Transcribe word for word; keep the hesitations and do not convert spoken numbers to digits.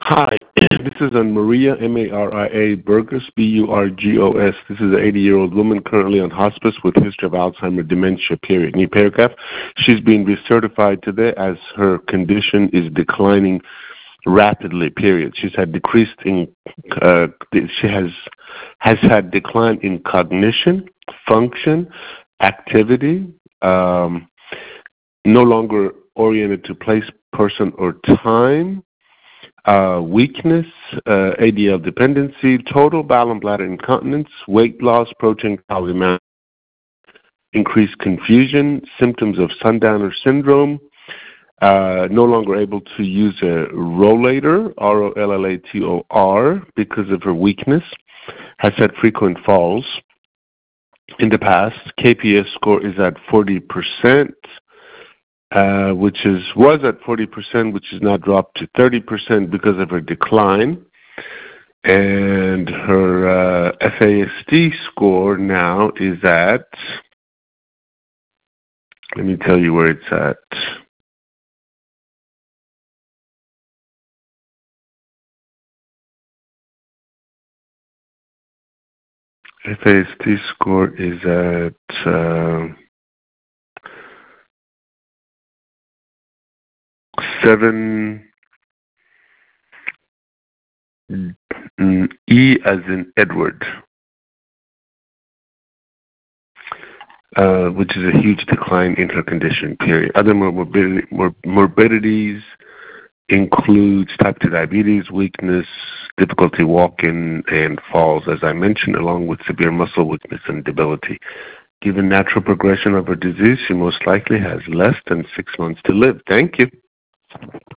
Hi, this is on Maria, M A R I A, Burgos, B U R G O S. This is an eighty-year-old woman currently on hospice with history of Alzheimer's dementia, period. New paragraph. She's being recertified today as her condition is declining rapidly, period. She's had decreased in, uh, she has, has had decline in cognition, function, activity, um, no longer oriented to place, person, or time, Uh, weakness, uh, A D L dependency, total bowel and bladder incontinence, weight loss, protein calorie management, increased confusion, symptoms of sundowner syndrome, uh, no longer able to use a rollator, R O L L A T O R, because of her weakness, has had frequent falls in the past. K P S score is at forty percent. Uh, which is was at forty percent, which is now dropped to thirty percent because of her decline. And her uh, F A S T score now is at, let me tell you where it's at. F A S T score is at uh, seven, E as in Edward, uh, which is a huge decline in her condition, period. Other morbidity, mor- morbidities includes type two diabetes, weakness, difficulty walking, and falls, as I mentioned, along with severe muscle weakness and debility. Given natural progression of her disease, she most likely has less than six months to live. Thank you.